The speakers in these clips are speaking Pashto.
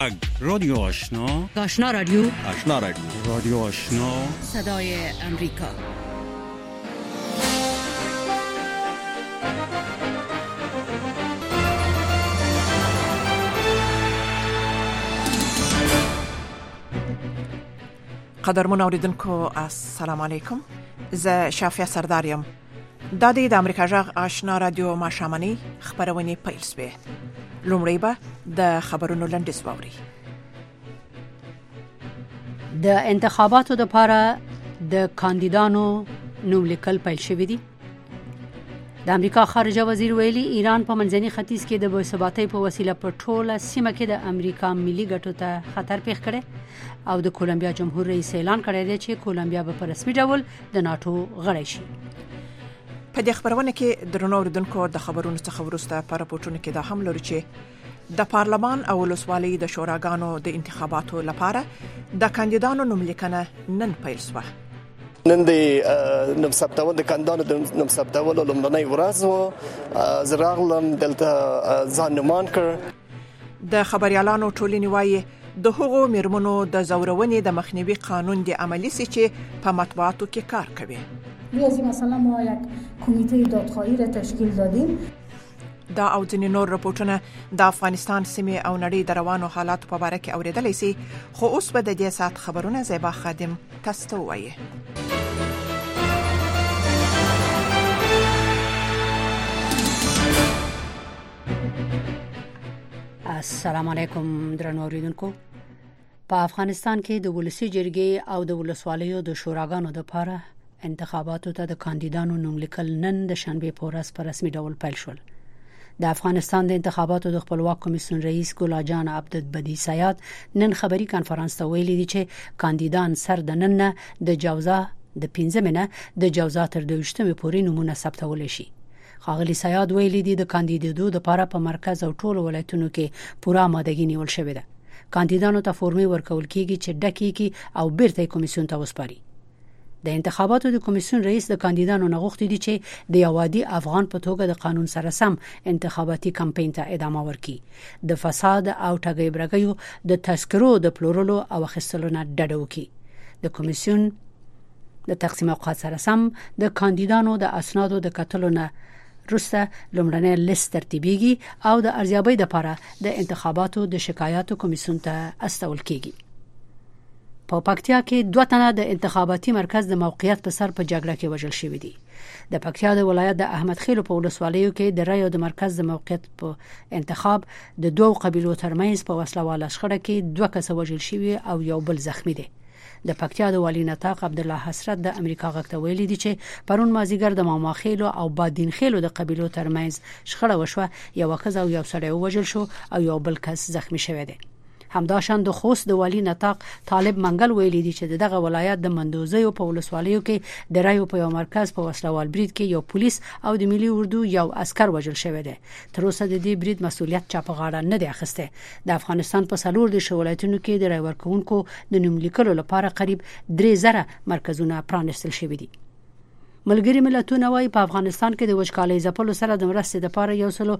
رادیو آشنا، آشنا رادیو، آشنا رادیو، رادیو آشنا، صدای امریکا. قدرمن اوریدونکو السلام علیکم. زه شافیا سردارم. د دې د امریکا جغ آشنا رادیو ماشامنی خبرونه پیل شوه. لومړی به د خبرونو لنډیز واوري. د انتخاباتو لپاره د کاندیدانو نوم لیکل پیل شوی دی. د امریکا خارجه وزیر ویلي ایران په منځني ختیځ کې د بېثباتۍ په وسیله په ټوله سیمه کې د امریکا ملي ګټو ته خطر پیښ کړي او د کولمبیا جمهور رئیس اعلان کړی دی چې کولمبیا به په رسمي ډول د ناتو غړی شي. په دې خبرونه کې درنو اوریدونکو د خبرونو څخه وروسته په راپورټونو کې دا هم لري چې د پارلمان او ولسوالۍ د شوراګانو د انتخاباتو لپاره د کاندیدانو نوم لیکنه نن پیل شوه. نن د نوم ثبتول د کاندیدانو د نوم ثبتولو لومړنۍ ورځ و. زه راغلم دلته ځان نومان کړ. د خبريالانو ټولنې وایي د هغو میرمنو د زورونې د مخنیوي قانون دی عملی سي چې په مطبوعاتو کې کار کوي. ریاضی مثلا ما یک کمیته دادخواهی را تشکیل دادیم. دا او ځینې نور راپورټونه د افغانستان سیمې او نړۍ د روانو حالاتو په اړه کې اوریدلای شي، خو اوس به د دې سات خبرونه زیبا خادم تاسو ته وایي. السلام علیکم درنو اوریدونکو. په افغانستان کې د ولسی جرګې او د ولسوالیو د شوراګانو لپاره انتخاباتو ته د کاندیدانو نوم لیکل نن د شنبه په ورځ په رسمي ډول پیل شول. د افغانستان د انتخاباتو د خپلواک کمیسیون رئیس ګل جان عبدالبدی سیاد نن خبري کانفرنس ته ویلي دي چې کاندیدان سر د نن د جوزا د 15 منه د جوزا تر 28 پورې نمونه ثبتول شي. خاغلی سیاد ویلي دي د کاندیدودو لپاره په مرکز او ټولو ولایتونو کې پوره آمادګي نیول شوې ده. کاندیدانو ته فورمې ورکول کیږي چې ډکیږي او بیرته کمیسیون ته وسپاري. د انتخاباتو د کمیسیون رئیس د کاندیدانو نغښتي دي چې د یوادي افغان په توګه د قانون سره سم انتخاباتي کمپاین ته ادامه ورکړي، د فساد او ټګۍ برګیو د تذکرو د پلورلو او اخیستلو نه ډډه وکړي. د کمیسیون د تقسیم اوقات سره سم د کاندیدانو د اسنادو د کتلو نه وروسته لومړنی لیست ترتیبیږي او د ارزیابۍ لپاره د انتخاباتو د شکایاتو کمیسیون ته استول کیږي. په پکتیا کې 2 تنه د انتخاباتي مرکز د موقعیت په سر په جګړه کې وژل شوی دي. د پکتیا د ولایت د احمد خیل په ولسوالیو کې د رایو د مرکز د موقعیت په انتخاب د 2 قبیلو ترمنځ په وسلواله شخړه کې 2 کس وژل شوی او یو بل زخمی دي. د پکتیا د والی نطاق عبدالله حسرت د امریکا غږ ته ویلي دي چې پرون مازیګر د ماما خیلو او بادین خیلو د قبیلو ترمنځ شخړه وشوه، یو کس او یو سړی وژل شو او یو بل کس زخمی شوی دی. همداشان د خوست د والی نطاق طالب منګل ویلي دي چې دغه ولایت د مندوزیو په ولسوالیو کې د رایو په یو مرکز په وسلوال برید کې یو پولیس او د ملي اردو یو عسكر وژل شوی دی. تر اوسه د دې برید مسولیت چا په غاړه نه دی اخیسته. د افغانستان په څلور د ولایتونو کې د رای ورکوونکو د نوم لیکلو لپاره قریب 3000 مرکزونه پرانیستل شوي دي. ملګری ملتونه وايي په افغانستان کې د وچکالۍ ځپلو سره د مرستې لپاره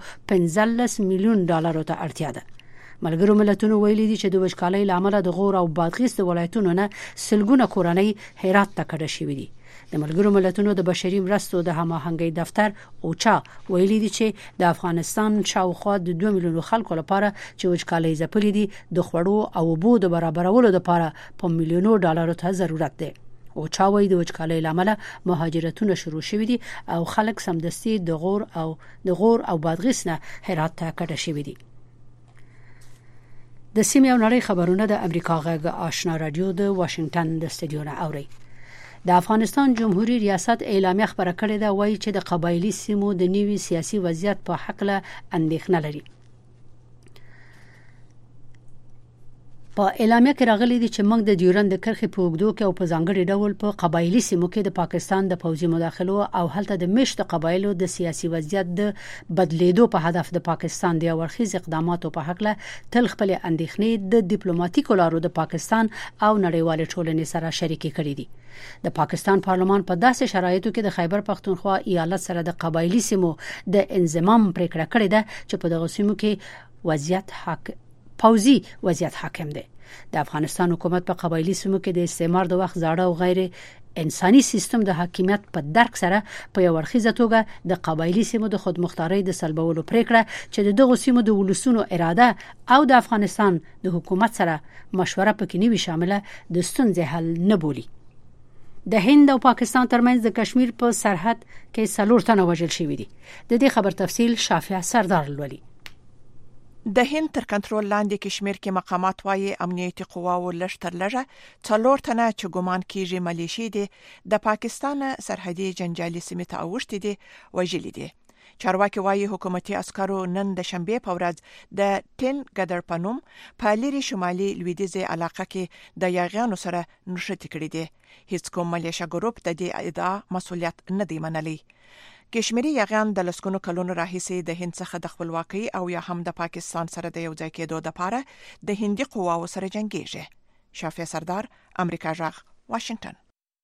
115 میلیون ډالر ته اړتیا ده. ملګرو ملتونو ویلي دي چې د وچکالۍ لامل د غور او بادغیس د ولایتونو نه سلګونه کورنۍ هرات ته کډه شوې دي. د ملګرو ملتونو د بشري مرستو د هماهنګۍ دفتر اوچا ویلي دي چې د افغانستان شاوخوا د 2 میلیون خلکو لپاره چې وچکالۍ ځپلې دي د خوړو او اوبو د برابرولو لپاره په میلیونو ډالرو ته ضرورت دی. اوچا وایي د وچکالۍ لامل مهاجرتونه شروع شوي دي او خلک سمدستي د غور او بادغیس نه هرات ته کډه شوي دي. د سیمې او نړۍ خبرونه د امریکا غږ آشنا رادیو د واشنگټن د استودیو نه اوري. د افغانستان جمهوریت ریاست اعلامیه خبره کړې ده وایي چې د قبایلی سیمو د نوي سیاسي وضعیت په حق له اندېښنه لري. په اعلامیه کې راغلي دي چې موږ د ډیورند کرښې په اوږدو کې او په ځانګړي ډول په قبایلی سیمو کې د پاکستان د پوځي مداخلو او هلته د مشت قبایلو د سیاسي وضعیت د بدلیدو په هدف د پاکستان د اورخیز اقداماتو په حق له تل خپل اندېښنې د ډیپلوماټیکو لارو د پاکستان او نړیوال ټولنې سره شریکې کړې دي. د پاکستان پارلمان په داسې شرایطو کې د خیبر پختونخوا ایالت سره د قبایلی سیمو د انضمام پریکړه کړې ده چې په دغه سیمو کې وضعیت پوځي وضعیت حاکم دی. د افغانستان حکومت په قبایلی سیمو کې د استعمار د وخت زاړه او غیر انساني سیستم د حاکمیت په درک سره په یو ورخیزه توګه د قبایلی سیمو د خودمختارۍ د سلبولو پریکړه چې دغه سیمو د ولسونو اراده او د افغانستان د حکومت سره مشوره پکې نیوي شامله د ستونزې حل نه بولي. د هند او پاکستان ترمنځ د کشمیر په سرحد کې 4 تنه وژل شوي دي. د دې خبر تفصیل شافعه سردار لولي. د هند تر کنټرول لاندې کشمیر کې مقامات وايي امنیتي قواو لشتر لږه 4 تنه چې ګومان کیږي ملیشي دي د پاکستان سرحدي جنجالي سیمه ته اوښتي دي وژلي دي. چارواکي وايي حکومتي عسکرو نن د شنبه په ورځ د ټین ګدر پنوم په لری شمالي لویدیځه علاقه کې د یاغیانو سره نښتې کړې دي. هیڅ کوم ملیشیا ګروپ د دې ادعا مسولیت نه دی منلی. کشمیری یاغیان د لسګونو کلونو راهیسې د هند څخه د خپلواکۍ او یا هم د پاکستان سره د یو ځای کېدو لپاره د هندي قواو سره جنگيږي. شافعه سردار، امریکا جغ، واشنگټن.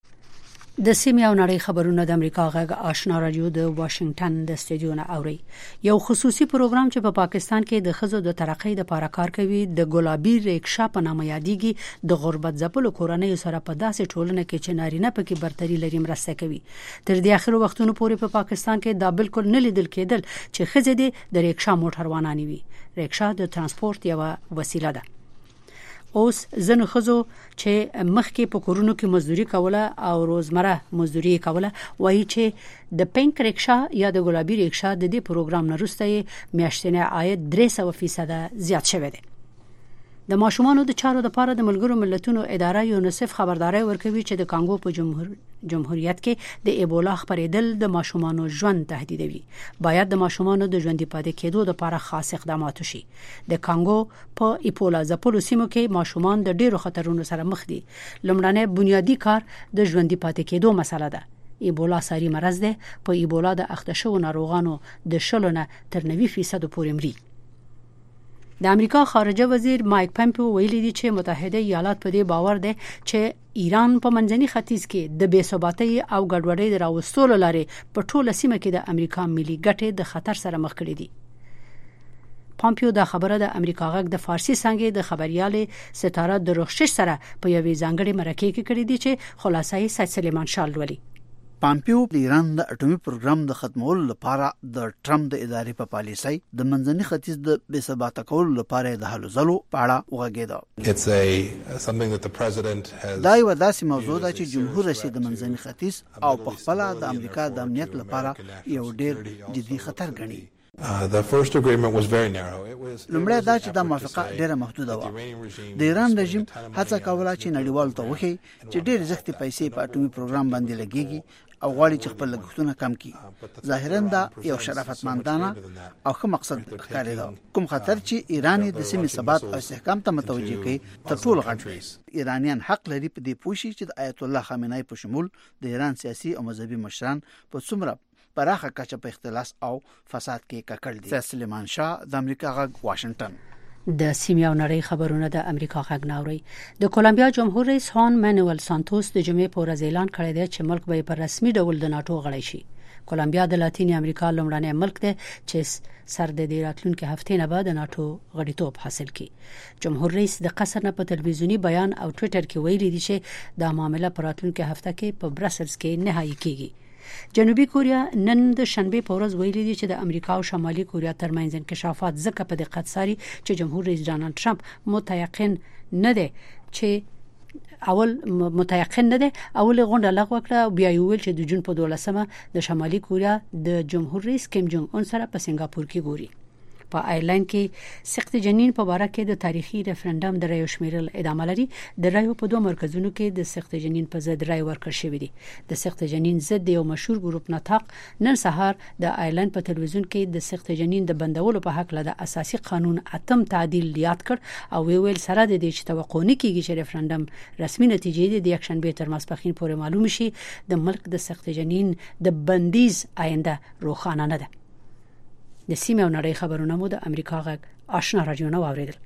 د سیمې او نړۍ خبرونه د امریکا غږ آشنا رادیو د واشنگټن د استودیو نه اوري. یو خصوصي پروګرام چې په پاکستان کې د خزو د ترقۍ لپاره کار کوي د ګلابي ریکشا په نامه یادېږي. د غربت ځپلو کورنۍ سره په داسې ټولنه کې چې نارینه پکې برتري لري مرسته کوي. تر دې اخر وختونو پورې په پاکستان کې دا بالکل نه لیدل کېدل چې خزې د ریکشا موټر وانانی وي. ریکشا د ترانسپورت یو وسیله ده. اوس زنه خزو چې مخکې په کورونو کې مزدوري کوله او روزمره مزدوري کوله وایي چې د پینک ریکشا یا د ګلابي ریکشا د دې پروګرام نه وروسته میاشتنی عاید 300% زیات شوی دی. د ماشومانو د چارو لپاره د ملګرو ملتونو اداره یونیسف خبرداري ورکوي چې د کانګو په جمهوریت کې د ایبولا خپرېدل د ماشومانو ژوند تهدیدوي. باید د ماشومانو د ژوند پاتې کېدو لپاره خاص اقدامات وشي. د کانګو په ایبولا ځپلو سیمو کې ماشومان د ډیرو خطرونو سره مخ دي. لومړنی بنیادی کار د ژوند پاتې کېدو مسله ده. ایبولا ساري مرض ده. په ایبولا د اخته شوو ناروغانو د 0 نه تر 90% پورې مري. د امریکا خارجه وزیر مایک پمپیو ویلي دی چې متحده ایالات په دې باور دي چې ایران په منځني ختیځ کې د بی‌ثباتۍ او ګډوډۍ د راوستلو لارې په ټوله سیمه کې د امریکا ملي ګټې د خطر سره مخ کړي دي. پامپیو دا خبره د امریکا غږ د فارسی څنګه د خبريالې ستاره د روخشش سره په یوې ځانګړې مرکه کې کړې دي چې خلاصې سید سلیمان شال ولي. پامپیو د ایران د اټومي پروګرام د ختمولو لپاره د ټرمپ د ادارې په پالیسۍ د منځني ختیځ د بې ثباته کولو لپاره د هلو ځلو په اړه وغږېده. دا یو داسې موضوع ده چې جمهور رئیس د منځني ختیځ او په خپل د امریکا د امنیت لپاره یو ډېر جدي خطر ګڼي. لومړی دا چې دا موافقه ډیره محدوده وه. د ایران رژیم هڅه کوله چې نړیوالو ته وښيي چې ډېر زیاتې پیسې په اټومي پروګرام باندې لګېږي او غواړي چې خپل لګښتونه کم کړي. ظاهراً دا یو شرافتمندانه او ښه مقصد ښکارېده. کوم خطر چې ایران د سیمې ثبات او استحکام ته متوجه کوي تر ټولو غټ دی. ایرانیان حق لري په دې پوه شي چې د آیت الله خامنه‌ای په شمول د ایران سیاسي او مذهبي مشران په څومره پراخه کچه په اختلاس او فساد کې ککړ دي. سلیمان شاه د امریکا غږ واشنگټن. د سیمې او نړۍ خبرونه د امریکا غږ ناوړي. د کولمبیا جمهور رئیس خوان مانوئل سانتوس د جمعې په ورځ اعلان کړی دی چې ملک به په رسمي ډول د ناتو غړی شي. کولمبیا د لاتینی امریکا لومړنی ملک دی چې سر د راتلونکي هفتې نه بعد د ناتو غړیتوب حاصل کړي. جمهور رئیس د قصر نه په تلویزیونی بیان او ټوئیټر کې ویلي دی چې دا معاملې په راتلونکي هفته کې په برسلز کې نهایی کیږي. جنوبي کوریا نن د شنبه په ورځ ویلي دی چې د امریکا او شمالي کوریا ترمنځ انکشافات ځکه په دقت ساري چې جمهور رئیس ډانلډ ټرمپ متيقن نه دی اول غونډه لغوه کړه او بیا ویل چې د جون په 12مه د شمالي کوریا د جمهور رئیس کیم جونګ اون سره په سنگاپور کې ګوري. په آیرلند کې سخت جنین په اړه کې د تاریخي ریفرندم د رایو شمیرل ادامه لري. د رایو په 2 مرکزونو کې د سخت جنین په ضد رای ورکړل شوې دي. د سخت جنین ضد یو مشهور ګروپ نطاق نن سهار د آیرلند په تلویزیون کې د سخت جنین د بندولو په حق له د اساسي قانون اتم تعدیل یاد کړ او ویل سره د دې چې توقع نه کیږي چې ریفرندم رسمي نتیجې د یکشنبه تر ماسپښین پورې معلوم شي. د ملک د سخت جنین د بندیز آینده روښانه نه ده. د سیمې او نړۍ خبرونه مو د امریکا غږ آشنا رادیو نه واوریدل.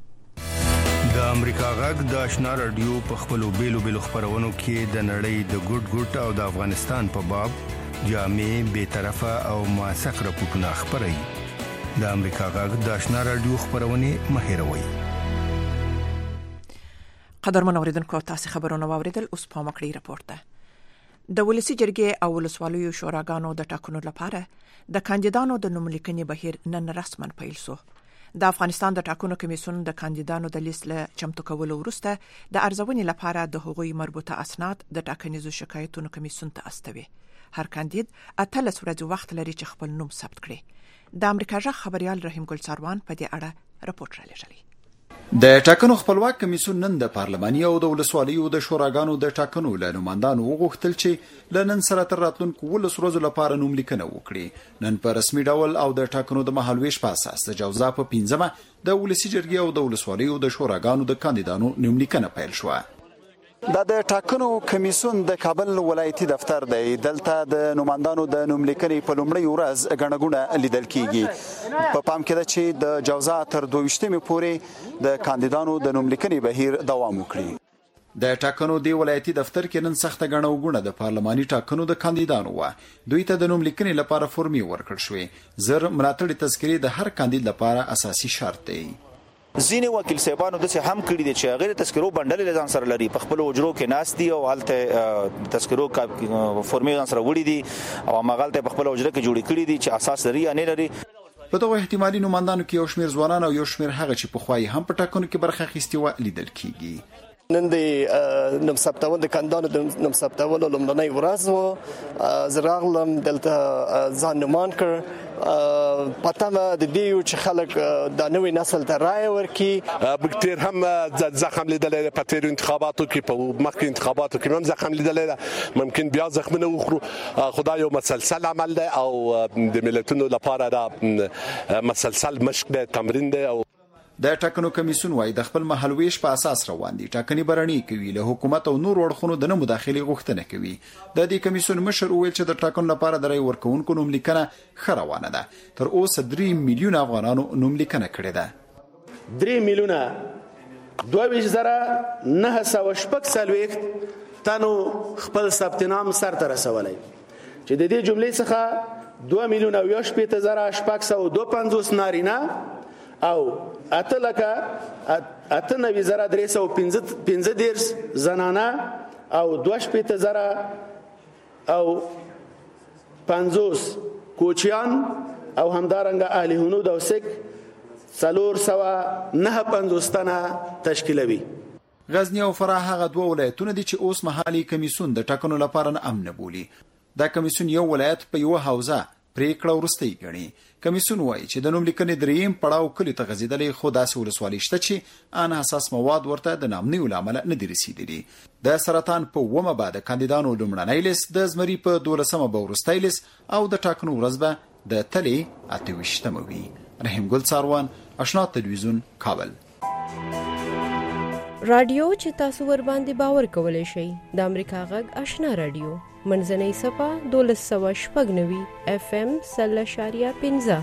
د امریکا غږ د آشنا رادیو په خپلو بیلو خبرونو کې د نړۍ د ګډ او د افغانستان په باب جامع، بی‌طرفه او موثق راپورټونه خبري. د امریکا غږ د آشنا رادیو خبرونه مهیروي. قدرمن اوریدونکو تاسو خبرونه واوریدل. اوس په مکړی راپورټ ده. د ولسی جرګې او ولسوالیو شوراګانو د ټاکنو لپاره د کاندیدانو د نوملیکنې بهیر نن رسما پیل شو. د افغانستان د ټاکنو کمیسیون د کاندیدانو د لیست له چمتو کولو وروسته د ارزونې لپاره د حقوقي مربوطه اسناد د ټاکنیزو شکایتونو کمیسیون ته استوي. هر کاندید 18 ورځې وخت لري چې خپل نوم ثبت کړي. د امریکا ژغ خبريال رحیم ګل ساروان په دې اړه راپورټ را لېږلی. د ټاکنو خپلواک کمیسیون نن د پارلماني او د ولسوالیو د شوراګانو د ټاکنو له نوماندانو وغوښتل چې لنن سره تر راتلونکو 12 ورځو لپاره نوملیکنه وکړي. نن په رسمي ډول او د ټاکنو د مهالويش په اساس د جوزا په 15مه د ولسی جرګې او د ولسوالیو د شوراګانو د کاندیدانو نوملیکنه پیل شوه. د ټاکنو کمیسیون د کابل ولایتي دفتر دی. دلته د نوماندانو د نوملیکنې په لومړۍ ورځ غڼګونه لیدل کیږي. په پام کې ده چې د جوزا تر 22مې پورې د کاندیدانو د نوملیکنې بهیر دوام وکړي. د ټاکنو دی ولایتي دفتر کې نن سخت غڼوګونه د پارلماني ټاکنو د کاندیدانو و. دوی ته د نوملیکنې لپاره فورمي ورکړل شوې. زر ملاتړي تذکرې د هر کاندید لپاره اساسي شرط دی. ځینې وکیل صاحبانو داسې هم کړي دي چې غیر تذکرو بندل ځان سره لري، په خپل وجرو کې ناس دي او حالت تذکرو فورمي ځان سره وړي دي او مغالطه په خپل وجره کې جوړې کړي دي چې اساس لري یا نه لري. په دغه احتمالي نوماندانو کې یو شمېر ځوانان او یو شمېر هغه چې په خوای هم په ټاکنو کې برخه اخیستي و لیدل کیږي. نن د نوم ثبتول د کاندیدانو د نوم ثبتول لومړنۍ ورځ و. زه راغلم دلته ځان نومان کړ. پاتمه د دې چې خلک د نوې نسل ته رائے ورکړي. بکتیر هم زخم لیدلې په تیر انتخاباتو کې، په مخکې انتخاباتو کې هم زخم لیدلې. ممکن بیا زخمونه وخورو. خدای یو مسلسل عمل دی او د ملتونو لپاره دا مسلسل مشق دی، تمرین دی. او د ټاکنو کمیسیون وايي د خپل مهالويش په اساس روان دي. ټاکنې برني کوي، له حکومت او نور اړخونو د نه مداخلي غوښتنه کوي. د دې کمیسیون مشر وویل چې د ټاکنو لپاره د رای ورکوونکو نوملیکنه ښه روانه ده. تر اوسه 3 میلیونه افغانانو نوملیکنه کړې ده. 3 میلیونه 22,946 تنو خپل ثبت نام سره رسولای، چې د دې جملې څخه 2,18,652 نارینه او 8,9315 زنانه او 22,050 کوچیان او همدارنګه اهل هنود او سک 459 تنه تشکیلوي. غزنی او فراه هغه دوه ولایتونه دي چې اوس مهالي کمیسیون د ټاکنو لپاره نه امن بولي. دا کمیسیون یو ولایت په یو حوزه پریکړه ورستۍ غني. کمیسیون وایي چې د نوملیکنې دریم پړاو کلی ته غځیدلې، خو داسې ولسوالۍ شته چې ان حساس مواد ورته د نامنیو لامل نه دي رسیدلي. د سرطان په 1مه بعد کاندیدانو لومړنۍ لیست، د زمري په 12مه به وروستۍ لیست او د ټاکنو ورځ به د تلې 28مه وي. رحیم ګل ساروان، آشنا تلویزیون، کابل. رادیو چې تاسو ور باندې باور کولای شئ د امریکا غږ آشنا رادیو منځنۍ صفه 1290 FM 0.15.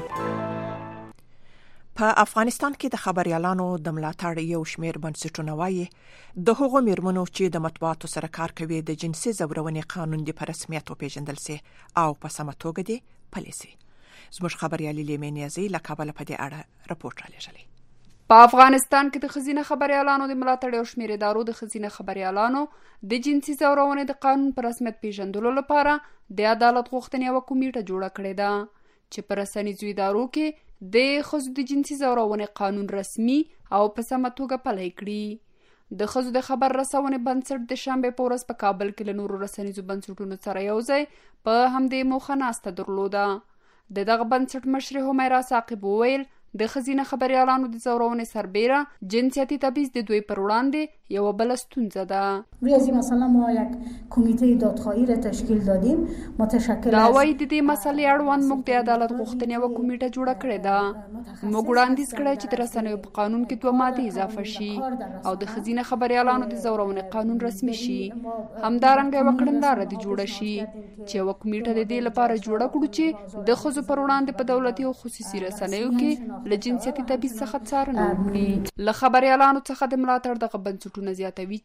په افغانستان کې د خبريالانو د ملاتړ یو شمېر بنسټونه وایي د هغو میرمنو چې د مطبوعاتو سره کار کوي د جنسي زورونې قانون دی په رسمیت وپیژندل سي او په سمه توګه دی پلي سي. زموږ خبريالي لیمنیازي له کابل په دې اړه راپورټ را لېږلی. په افغانستان کې د خزینه خبريالانو د ملاتړ او شمېر ادارو د خزینه خبريالانو د جنسي زورونې د قانون پر رسمیت پیژندلو لپاره د عدالت غوښتنې او کمیټه جوړه کړې ده چې پر رسنیزو ادارو کې د خزو د جنسي زورونې قانون رسمي او په سمه توګه پلي کړي. د خزو د خبر رسونې بنسټ د شنبه په ورځ په کابل کې له نورو رسنیزو بنسټونو سره یوځای په همدې موخه ناسته درلوده. دغه بنسټ مشر همیرا ثاقب وویل د خزینه خبريالانو د زورونې سربېره جنسیتي تبعیض د دوی پر وړاندې یو بل ستونزه ده. روی از این مسئله ما یک کمیته دادخواهی را تشکیل دادیم متشکل دا وایي د دې مسلې اړوند موږ د عدالت غوښتنې او کمیټه جوړه کړې ده. موږ وړاندیز کړی چې د رسنیو په قانون کې 2 مادې اضافه شي او د خزینه خبريالانو د زورونې قانون رسمي شي. همدارنګه یو کړنداره د جوړه شي چې یو کمیټه د دې لپاره جوړه کړو چې د خزو پر وړاندې په دولتي او خصوصي رسنیو کې له جنسیتي تبعیض څخه څارنه وکړي. له خبريالانو څخه د ملاتړ دغه بنسټونه زیاتوي چې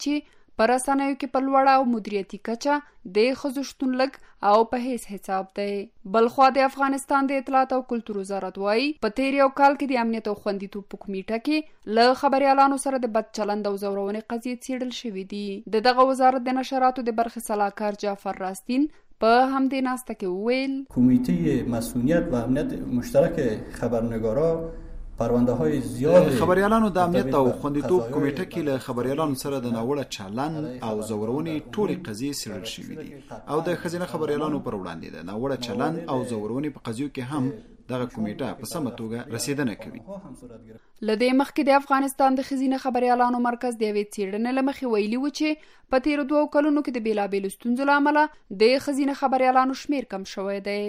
پر رسنیو کې په لوړه او مدیریتي کچه د ښځو شتون لږ او په هیڅ حساب دی. بلخوا د افغانستان د اطلاعات او کلتور وزارت وایي په تیر یو کال کې د امنیت او خوندیتوب په کمیټه کې له خبريالانو سره د بد چلند او زورونې قضیې څیړل شوې دي. دغه وزارت د نشراتو د برخې صلاحکار جعفر راستین په همدې ناسته کې وویل کمیته مسئولیت و امنیت مشترک خبرنگارا پرونده های زیاد خبريالانو د امنیت او خوندیتوب کمیټه کې له خبريالانو سره د ناوړه چلند او زورونې ټولې قضیې څیړل شوې دي او د خزینه خبريالانو پر وړاندې د ناوړه چلند او زورونې په قضیو کې هم دغه کمیټه په سمه توګه رسیدنه کوي. لدې مخکې د افغانستان د خزینه خبريالانو مرکز د یوې څېړنې له مخې ویلي و چې په تیرو 2 کلونو کې د بیلابېلو ستونزو له امله د خزینه خبريالانو شمیر کم شوی دی.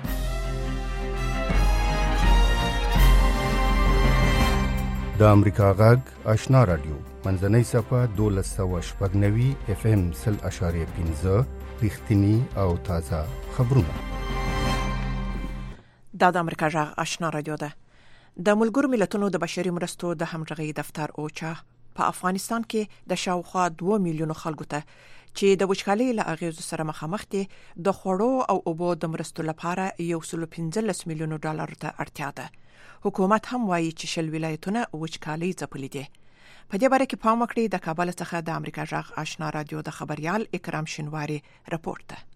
د امریکا غږ آشنا رادیو منځنۍ صفه 1290 FM 0.15 رښتینی او تازه خبرونه. دا د امریکا غږ آشنا رادیو ده. د ملګرو ملتونو د بشري مرستو د همغږي دفتر اوچا په افغانستان کې د شاوخوا 2 میلیونو خلکو ته چې د وچکالۍ له اغیزو سره مخامخ دي د خوړو او اوبو د مرستو لپاره 115 میلیونو ډالر ته اړتیا ده. حکومت هم وایي چې شل ولایتونه وچکالۍ ځپلي دي. په دې باره کې پام وکړئ. د کابل څخه د امریکا غږ آشنا رادیو د خبريال اکرام شینواری راپورټ ده.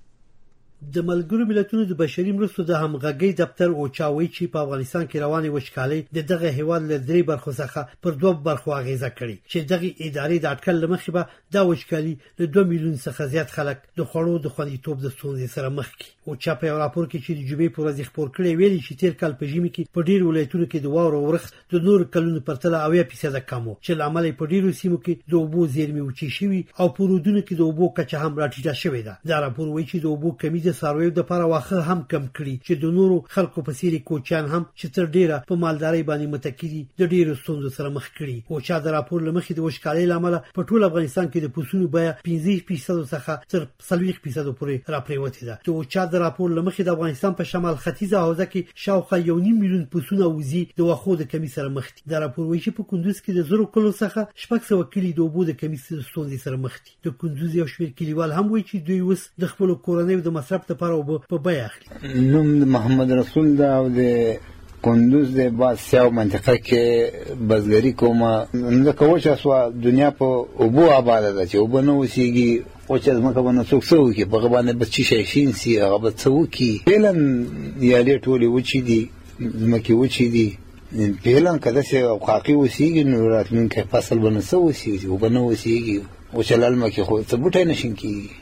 د ملګرو ملتونو د بشري مرستو د همغږي دفتر اوچاوي چې په افغانستان کې روانه وچکالۍ د دغه هیواد له 3 برخو څخه پر 2 برخو اغیزه کړې چې دغه ادارې د اټکل لمخې به د وچکالۍ له 2 میلیون څخه زیات خلک د خوړو د خوندیتوب د ستونزې سره مخ دي. اوچا په راپور کې چې د جمعې پر ورځ خبر کړی ویلي چې تیر کال په ژمي کې په ډیر ولایتونو کې د واورو ورښت د نور کلونو پرتله 80% کم و چې لامل په ډیرو سیمو کې د اوبو زیرمې وچې شوي او په رودونو کې د اوبو کچه هم راټیټه شوې ده. دا راپور وایي چې د اوبو کمی د څارویو د لپاره واخه هم کم کړي چې د نورو خلکو په څیر کوچیان هم چې تر ډیره په مالداري باندې متکي د ډیرو ستونزو سره مخ کړي. او چا د راپور لمخې د وشکالۍ لامل په ټول افغانستان کې د پوسونو بیه 15% څخه تر 40% پورې راپریوتې ده. او چا د راپور لمخې د افغانستان په شمال ختیځه حوزه کې شاوخوا 1.5 میلیون پوسونه وزي د واخو د کمی سره مخ دي. د راپور وایي چې په کندوز کې د زرو کلو څخه 600 کلی د اوبو د کمی ستونزې سره مخ دي. د کندوز یو شمېر کلیوال هم وایي چې دوی وس د خپل کورنۍ د مصرف لپاره اوبه په بیه اخلي. نوم محمد رسول دا او د کندوز د باسیاو منطقه کې بزګری کومه نو کوچا سو دنیا په اوبو آباده ده چې اوبه نو وسیږي او چې زمکه باندې څوک څو کې په غوانه بس چې شین سي هغه به څو کې فعلا یا لې ټولې وچی دي زمکه وچی دي فعلا کله چې حقيقي وسیږي نو راتلونکي فصل باندې څو وسیږي او باندې وسیږي او چلال مکه خو څه بوټای نشین کی.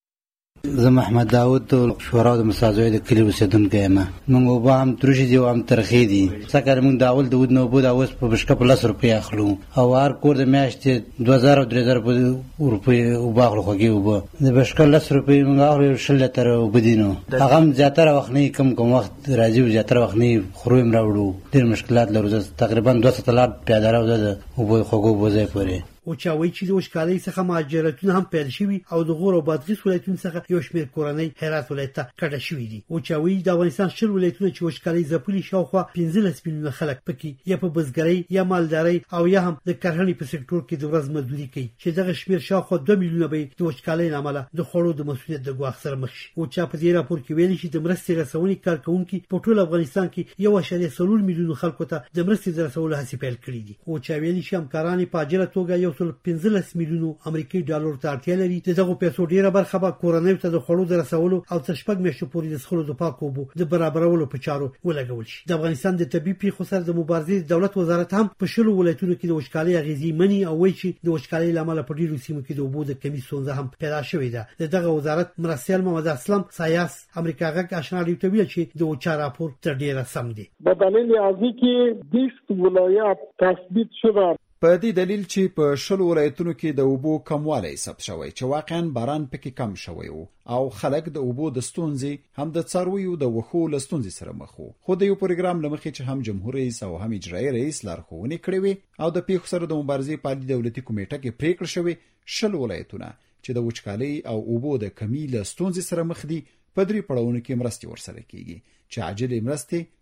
زه محمد داوود شورا د مساجد د کلی اوسیدونکو یم. موږ وبا هم ترشي دي او هم ترخی دي. څنګه موږ داول د ود نو بو دا اوس په بشکه په 10 روپیا اخلو او هر کور د میاشتې 2000 او 3000 روپیا او باغلو خوږي وبا د بشکه 10 روپیا موږ اخلو شل تر وبدینو. هغه زیاتره وخت نه کم وخت راځي زیاتره وخت نه خرویم راوړو. ډیر مشکلات لرو. تقریبا 200 لار پیاده راو ده او بو خوګو بوزای پوري. او چاوي چې د وشکالۍ څخه مهاجرتونه هم پیل شوي او د غور او بادغیس ولایتونو څخه یو شمېر کورنۍ هرات ولایت ته کډه شوي دي. او چاوي د افغانستان شل ولایتونه چې وشکالۍ ځپلي شاوخوا 15 میلیونه خلک پکې یا په بزګرۍ یا مالدارۍ او یا هم د کرهڼې په سکتور کې د ورځ مزدوري کوي چې دغه شمېر شاوخوا 2 میلیونه به د وشکالۍ لامل د خوړو د مسؤلیت د ګواښ سره مخ شي. او چا په دې راپور کې ویلي چې د مرستې رسونې کارکونکو په ټول افغانستان کې 1.3 میلیون خلکو ته د مرستې د رسولو هڅې پیل کړې دي. او چا ویلي چې همکاران په اجازه توګه 15 میلیونو امریکایي ډالر ته اړتیا لري. دغه پیسو ډیره برخه به کورنۍ ته د خوړو د رسولو او تر شپږ میاشتو پورې د څښلو د پاکو اوبو د برابرولو په چارو ولګول شي. د افغانستان د طبي پیښو سره د مبارزې دولت وزارت هم په شلو ولایتونو کې د وشکالۍ اغیزې مني او وایي چې د وشکالۍ لامل په ډیرو سیمو کې د اوبو د کمی ستونزه هم پیدا شوې ده. دغه وزارت مرستیال محمد اسلام سایاس امریکا غږ آشنا رادیو ته ویل چې د اوچا راپور تر ډیره سم دی. په دلیل ازي کې 20 ولایات تثبیت شوه. په دې دلیل چې په شل ولایتونو کې د اوبو کموالی ثبت شوی چې واقعا باران پکې کم شوی او خلک د اوبو د ستونزې هم د څارویو د وښو له ستونزې سره مخ وو. خو د یو پروګرام لمخې چې هم جمهور رئیس او هم اجرایي رئیس لارښوونې کړې وي او د پیښو سره د مبارزې په عالي دولتي کمیټه کې پریکړه شوې شل ولایتونه چې د وچکالۍ او اوبو د کمی له ستونزې سره مخ دي په 3 پړاوونو کې مرستې ورسره کیږي چې عاجلې مرستې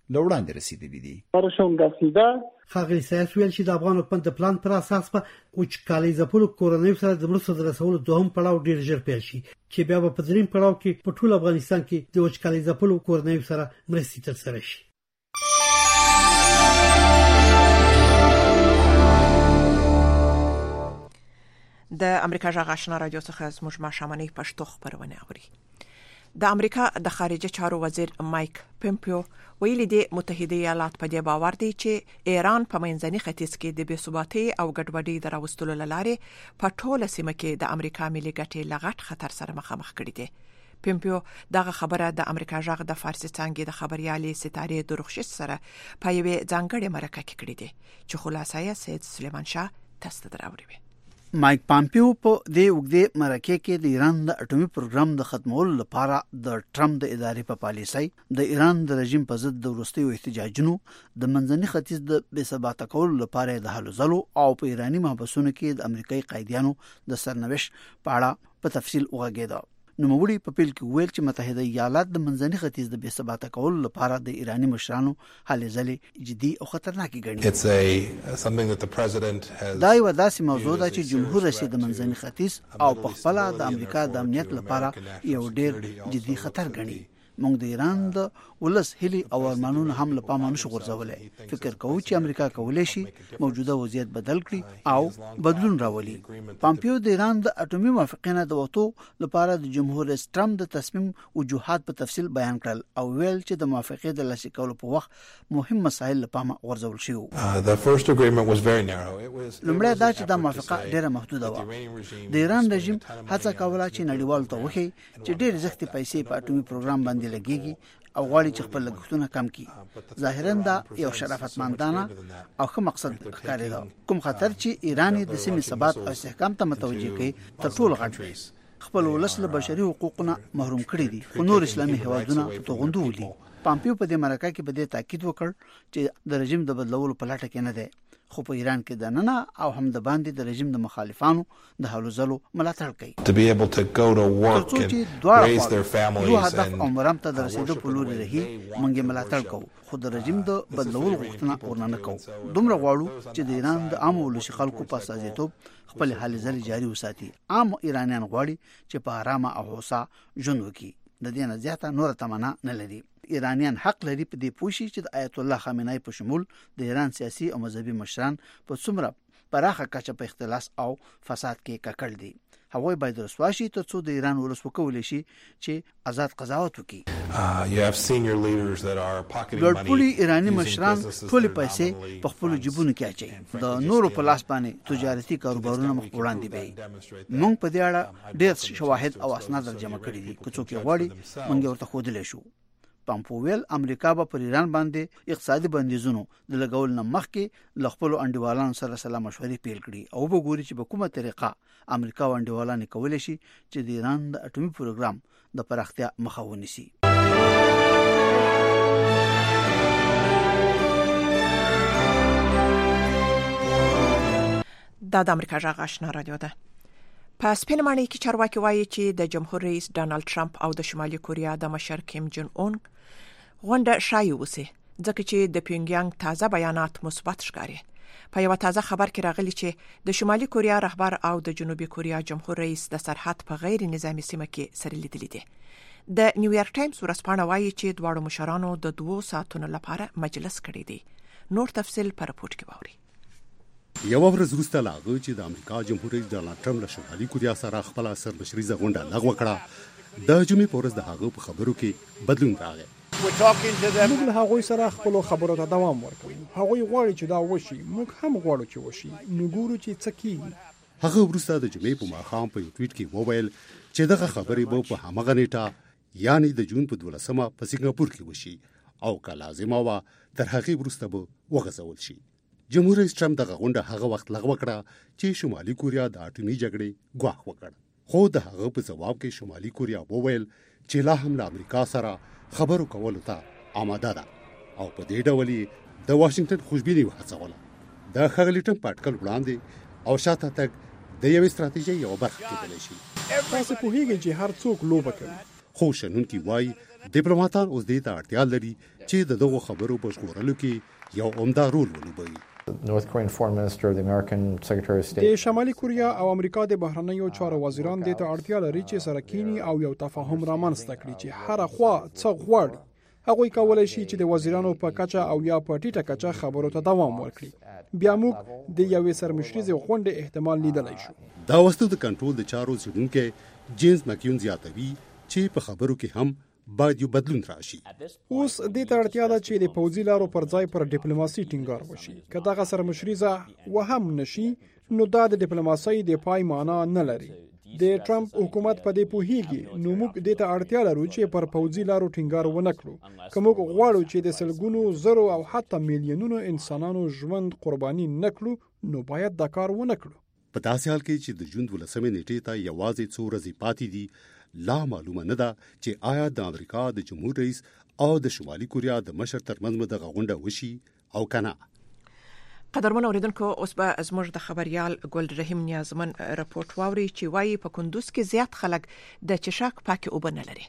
لوړاندې رسیدلي دي. ښاغلي سیاس ویل چې د افغان حکومت د پلان پر اساس په وچکالۍ ځپلو کورنیو سره د مرستو د رسولو دوهم پړاو ډیر ژر پیل شي چې بیا په دریم پړاو کې په ټول افغانستان کې د وچکالۍ ځپلو کورنیو سره مرستې ترسره شي. د امریکا جغ آشنا رادیو څخه زموږ ماشامنۍ پښتو خبرونه اوري. د امریکا د خارجه چارو وزیر مایک پمپیو ویلي دی متحده ایالات په دې باور دي چې ایران په منځني ختیځ کې د بې ثباتۍ او ګډوډۍ د راوستلو لارې په ټوله سیمه کې د امریکا ملي ګټې لغټ خطر سره مخامخ کړي دي. پمپیو دغه خبره د امریکا جغ د فارسي څانګې د خبريالي ستاره درخشش سره په یوه ځانګړې مرکه کې کړي دي چې خلاصه یې سید سلیمان شاه تاسو ته راوړي. مایک پامپیو په دې وګړي مرکه کې د ایران د اټومي پروګرام د ختمولو لپاره د ټرمپ د ادارې په پالیسۍ د ایران د رژیم په ضد د وروستیو احتجاجونو د منځني ختیځ د بې ثباته کولو لپاره د هلو ځلو او په ایرانی محبسونو کې د امریکایي قیدیانو د سرنوشت په اړه په تفصیل وغږېده. نوموړي په پیل کې ویل چې متحده ایالات د منځني ختیځ د بې ثباته کولو لپاره د ایرانی مشرانو هلې ځلې جدي او خطرناکې ګڼي. دا یو داسې موضوع ده چې جمهور رئیس د منځني ختیځ او په خپل د امریکا د امنیت لپاره یو ډېر جدي خطر ګڼي. موږ د ایران د ولس هلي او ارمانونو هم له پامه نشو غورځولای. فکر کوو چې امریکا کولای شي موجوده وضعیت بدل کړي او بدلون راولي. پامپیو د ایران د اټومي موافقینه د وټو لپاره د جمهور رئیس ټرمپ د تصمیم وجوهات په تفصیل بیان کړل او ویل چې د موافقې د لاسلیک کولو په وخت مهم مسایل له پامه غورځول شوي. لومړی دا چې د موافقه ډیره محدوده وه. د ایران رژیم هڅه کوله چې نړیوالو ته وښيي چې ډېر زیاتې پیسې په اټومي پروګرام باندې لګيږي او غواړي چې خپل لګښتونه کم کړي. ظاهرا دا یو شرافتمندانه او ښه مقصد ښکاري دا. کوم خطر چې ایران د سیمې ثبات او استحکام ته متوجه کوي تر ټولو غټ خپل ولس له بشري حقوقونو محروم کړي دي خو نور اسلامي هیوادونه توغندو دي. پامپیو په دې مرکه کې په دې تاکید وکړ چې د رژیم د بدلولو په لټه کې نه دی خو په ایران کې د ننه او هم د باندې د رژیم د مخالفانو د هلو ځلو ملاتړ کوي. ترڅو چې دواړه یو هدف او مرام ته د رسیدو په لور رهي موږ ملاتړ کوو خو د رژیم د بدلولو غوښتنه ورننه کوو. دومره غواړو چې د ایران د عام ولسي خلکو په استازیتوب خپل هلې ځلې جاري وساتي. عام ایرانیان غواړي چې په آرامه او هوسا ژوند وکړي. د دې نه زیاته نور تمنا نه لري. ایرانیان حق لري په دې پوښي چې د آیت الله خامنه‌ای په شمول د ایران سیاسي او مذهبي مشران په څومره پراخه کچه په اختلاس او فساد کې ککړ دي. هغوی باید رسوا شي ترڅو د ایران ولس وکولای شي چې آزاد قضاوت وکړي. ګډپوړي ایرانی مشران ټول پیسې په خپل جیبونو کې اچي. د نورو په لاس باندې تجارتي کاروبارونه مخ وړاندې وي. موږ په دې اړه ډېر شواهد او اسناد جمع کړي دي. که څوک غواړي موږ ورته ښودلی شو. پامپویل امریکا به پر ایران باندې اقتصادي بندیزونو د لګول نه مخکې ل خپل انډیوالانو سره سلا مشورې پیل کړي او وګوري چې په کومه طریقه امریکا او انډیوالان کولای شي چې د ایران د اټومي پروګرام د پراختیا مخه ونیسي. دا د امریکا جغ آشنا رادیو ده. په سپینمانۍ کې چارواکي وایي چې د جمهور رئیس ډانلډ ټرمپ او د شمالي کوریا د مشر کیم جون اون غونډه شایي وسی ځکه چې د پیونګیانګ تازه بیانات مثبت ښکاري. په یو تازه خبر کې راغلی چې د شمالي کوریا رهبر او د جنوبي کوریا جمهور رئیس د سرحد په غیر نظامی سیمه کې سره لیدلي دي. د نیویارک ټایمز ورځپاڼه وایي چې دواړو مشرانو د 2 ساعتونو لپاره مجلس کړی دی. نور تفصیل پر راپورټ کې واوري. یو ورځ وروسته لا چې د امریکا جمهور رئیس ډانلډ ټرمپ له شمالي کوریا سره خپل سرمشريزه غونډه لغوه کړه. د جمعې په ورځ د هغه په خبرو کې بدلون راغی. موږ له هغوی سره خپل خبرو ته دوام ورکوو. هغوی غواړي چې دا وشي، موږ هم غواړو چې وشي. نو ګورو چې څه کیږي. هغه وروسته د جمعې په ماښام په یو ټویټ کې وویل چې دغه خبرې به په همغه نیټه یعنی د جون په 12مه په سنگاپور کې وشي او که لازمه وه تر هغې وروسته به وغځول شي. جمهور رئیس ټرمپ دغه غونډه هغه وخت لغوه کړه چې شمالي کوریا د اټومي جګړې ګواښ وکړ. خو د هغه په جواب کې شمالي کوریا وویل چې لا هم له امریکا سره خبرو کولو ته آماده ده او په دې ډول د واشنگټن خوشبیني وهڅوله. د ښاغلي ټرمپ په اټکل وړاندې او شاته تګ د یوې ستراتیژۍ یو برخه کېدلی شي. تاسو پوهیږئ چې هر څوک لوبه کوي خو شنونکي وایي ډیپلوماټان اوس دې ته اړتیا لري چې دغه خبرو په ژغورلو کې یو عمده رول ولوبوي. د شمالي کوریا او امریکا د بهرنیو چارو وزیران دې ته اړتیا لري چې سره کینی او یو تفاهم رامنځته کړي چې هر خوا څه غواړي. هغوی کولای شي چې د وزیرانو په کچه او یا په ټیټه کچه خبرو ته دوام ورکړي. بیا موږ د یوې سرمشریزې غونډې احتمال لیدلی شو. دا وسته د کنټرول د چارو څېړونکی جیمز مکیون زیاتوي چې په خبرو کې هم باید یو بدلون راشي. اوس دې ته اړتیا ده چې د پوځي لارو پر ځای پر ډیپلوماسي ټینګار وشي. که دغه سرمشریزه وهم نشي نو دا د ډیپلوماسۍ د پای معنا نه لري. د ټرمپ حکومت په دې پوهیږي نو موږ دې ته اړتیا لرو چې پر پوځي لارو ټینګار ونه کړو. که موږ غواړو چې د سلګونو زرو او حتی میلیونونو انسانانو ژوند قرباني نه کړو نو باید دا کار ونه کړو. په داسې حال کې چې د جون 12 نیټې ته یوازې څو ورځې پاتې دي، لا معلومه نه ده چې آیا د امریکا د جمهور رئیس او د شمالي کوریا د مشر ترمنځ دغه غونډه وشي او کنه. قدرمن اوریدونکو، اوس به زموږ د خبريال ګل رحیم نیازمن راپورټ واوري چې وایي په کندوز کې زیات خلک د چشاک پاکي اوبه نه لري.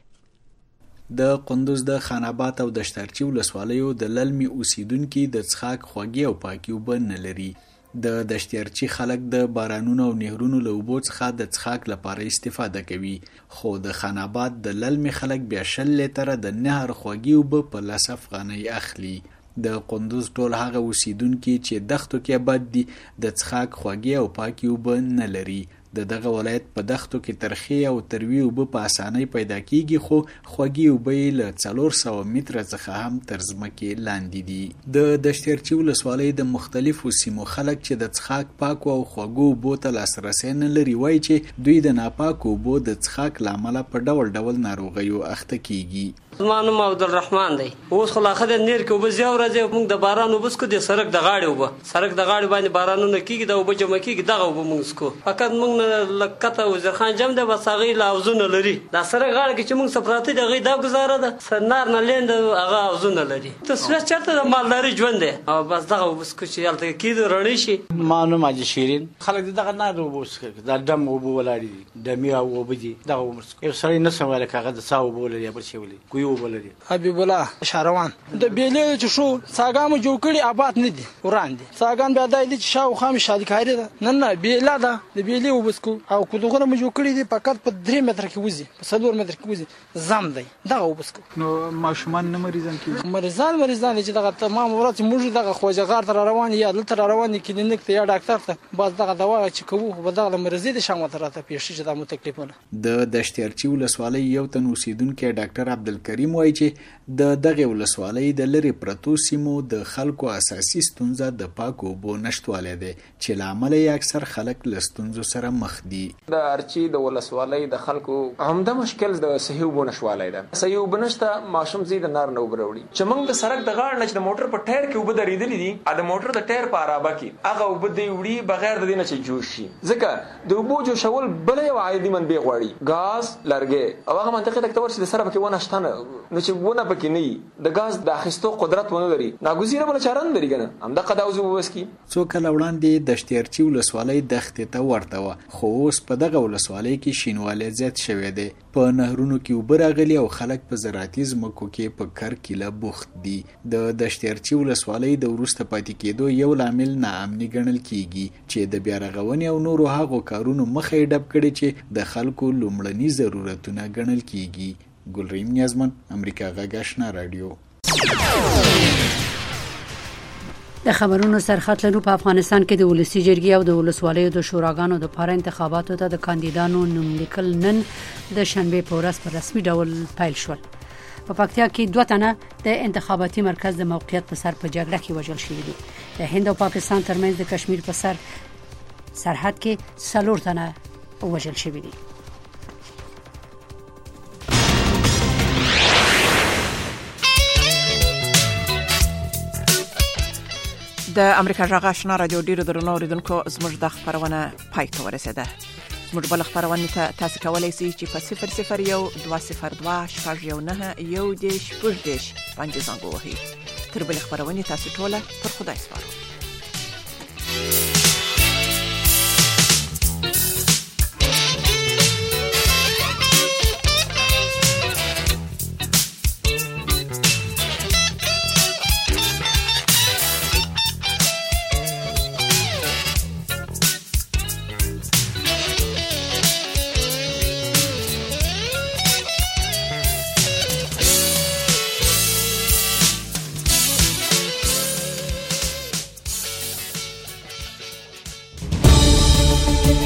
د کندوز د خان آباد او دشترچی ولسوالیو د للمي اوسیدونکو د څښاک خوږی او پاکي اوبه نه لري. د دشترچی خلک د بارانونو او نهرونو له اوبو څخه د څښاک لپاره استفاده کوي، خو د خان آباد د للمي خلک بیا 10 لیټره د نهر خوږی اوبه په 10 افغانۍ اخلي. د کندوز ټول هغه اوسیدونکو چې دښتو کې آباد دي د څښاک خوږی او پاکي اوبه نه لري. د دغه ولایت په دښتو کې ترخی او تروی اوبه په اسانۍ پیدا کیږي، خو خوږی اوبه له 400 متره څخه هم تر ځمکې لاندې دي. د دشترچی ولسوالۍ د مختلفو سیمو خلک چې د څښاک پاکو او خوږو اوبو ته لاسرسی نه لري وایي چې دوی د ناپاکو اوبو د څښاک له امله په ډول ډول ناروغیو اخته کیږي. زما نوم عبدالرحمن دی. اوس خو لا خدای نیر کې اوبه زیاو راځي. موږ د باران اوبه څکو، د سړک د غاړې اوبه، سړک د غاړې باندې بارانونه کیږي، د اوبه جمع کیږي، دغه اوبه موږ څکو. فقط موږ لکته وزیرخان جام دی بس هغه لاوزونه لري. دا سره غاړه کې چې موږ سپراته د غي دا گزاره ده سرنار نه لیند هغه اوزونه لري. تصویر چرته د مالداري ژوند دی او بس دغه وسکو چې یالته کېد رڼی شي. مانو ماجي شیرین خلک دغه نه وبوسکه دا دم وبو ولاړي دمي او وبدي دغه ومسکو. یو سړی نه سمواله کاغه د ساو بولري بل شي ولي کوي وبولري. حبیب الله شهروان د بیلې چې شو ساګام جوړ کړي آباد نه دي وران دي. ساګان بیا دای دي چې شاو خام شادي کاری ده نه بیلا ده د بیلې وبسکو او کدوغه مو جوړ کړی دی فقط په 3 متر کې وځي، په 4 متر کې وځي زم دی دغه وبسکو. نو ماشومان نه مریضان کې مریضان چې دغه تمام ورځ موږ دغه خوځغار تر روان یا دلته روان کلینیک ته یا ډاکټر ته باز دغه دوا چې کوو په دغه مریض دي شامه تر ته پیښ چې د مو تکلیفونه. د دشترچی ولسوالۍ یو تن اوسیدونکو ډاکټر عبدالکریم وایي چې د دغه ولسوالۍ د لری پرتو سیمو د خلکو اساسي ستونزه د پاکو اوبو نشټوالی دی چې لامل یې اکثر خلک له ستونزو سره مخ دي. د ارچی د ولسوالۍ د خلکو همدا مشکل د صحیح اوبو نشوالای ده. صحیح اوبه نشته، ماشوم زی د نار نه وبروړي. چې موږ د سړک د غاړه نه د موټر په ټایر کې اوبه درېدلې دي، ا د موټر د ټایر په عربه کې هغه اوبه دی وړي بغیر د دې نه چې جوش شي. ځکه د اوبو جوشول بل یو عادي منبع غواړي، غاز لرګي او هغه منطقه ته ورسې د سره پکې ونه شتنه نو چې ونه پکې نه د غاز د اخیستو قدرت ونه لري، ناګزیره بل چاره نه لري کنه. همدا قداوز وبسکی. څو کله وړاندې د دشترچی ولسوالۍ دښتې ته ورته و، خو اوس په دغه ولسوالۍ کې شینوالی زیات شوی دی. په نهرونو کې اوبه راغلي او خلک په زراعتي ځمکو کې په کرکیله بوخت دي. د دشترچی ولسوالۍ د وروسته پاتې کېدو یو لامل ناامني ګڼل کیږي چې د بیا رغونې او نورو هغو کارونو مخه یې ډب کړي چې د خلکو لومړني ضرورتونه ګڼل کیږي. ګلریم نیازمن، امریکا غږ آشنا رادیو. د خبرونو سرخط لرو. په افغانستان کې د ولسی جرګې او د ولسوالیو د شوراګانو د لپاره انتخاباتو ته د کاندیدانو نوم لیکل نن د شنبه په ورځ په رسمي ډول پیل شول. په پکتیا کې 2 تنه د انتخاباتي مرکز د موقعیت په سر په جګړه کې وژل شوي دي. د هند او پاکستان ترمنځ د کشمیر په سرحد کې 4 تنه وژل شوي دي. د امریکا غږ آشنا رادیو ډیرو درنو اوریدونکو زموږ د خبرونه پای ته ورسیده. زموږ بل خبرونه ته تاسو کولای شئ چې په 001 202 شپږ 1 1 10 باندې زنګ ووهئ. تر بل خبرونه تاسو ټول پر خدای سپارو.